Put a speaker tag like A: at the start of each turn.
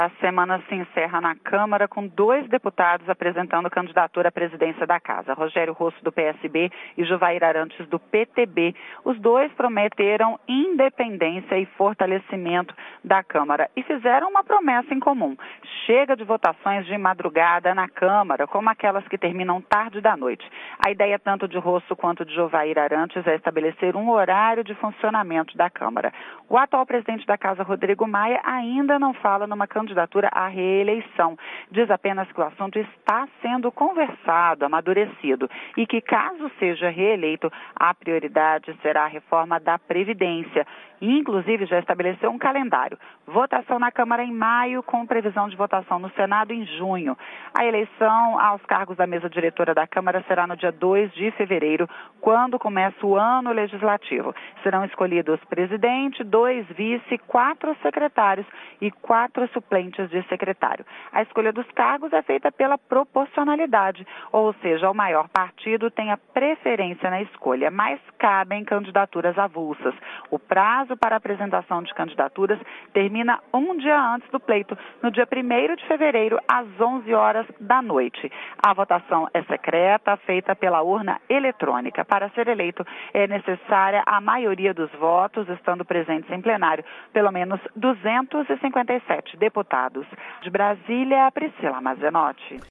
A: A semana se encerra na Câmara com 2 deputados apresentando candidatura à presidência da Casa, Rogério Rosso, do PSB, e Jovair Arantes, do PTB. Os dois prometeram independência e fortalecimento da Câmara e fizeram uma promessa em comum. Chega de votações de madrugada na Câmara, como aquelas que terminam tarde da noite. A ideia tanto de Rosso quanto de Jovair Arantes é estabelecer um horário de funcionamento da Câmara. O atual presidente da Casa, Rodrigo Maia, ainda não fala numa candidatura à reeleição. Diz apenas que o assunto está sendo conversado, amadurecido, e que, caso seja reeleito, a prioridade será a reforma da Previdência. E, inclusive, já estabeleceu um calendário. Votação na Câmara em maio, com previsão de votação no Senado em junho. A eleição aos cargos da mesa diretora da Câmara será no dia 2 de fevereiro, quando começa o ano legislativo. Serão escolhidos presidente, 2 vice, 4 secretários e 4 suplentes de secretário. A escolha dos cargos é feita pela proporcionalidade, ou seja, o maior partido tem a preferência na escolha, mas cabem candidaturas avulsas. O prazo para a apresentação de candidaturas termina um dia antes do pleito, no dia 1º de fevereiro, às 11 horas da noite. A votação é secreta, feita pela urna eletrônica. Para ser eleito, é necessária a maioria dos votos, estando presentes em plenário pelo menos 257 deputados. De Brasília, Priscila Mazenotti.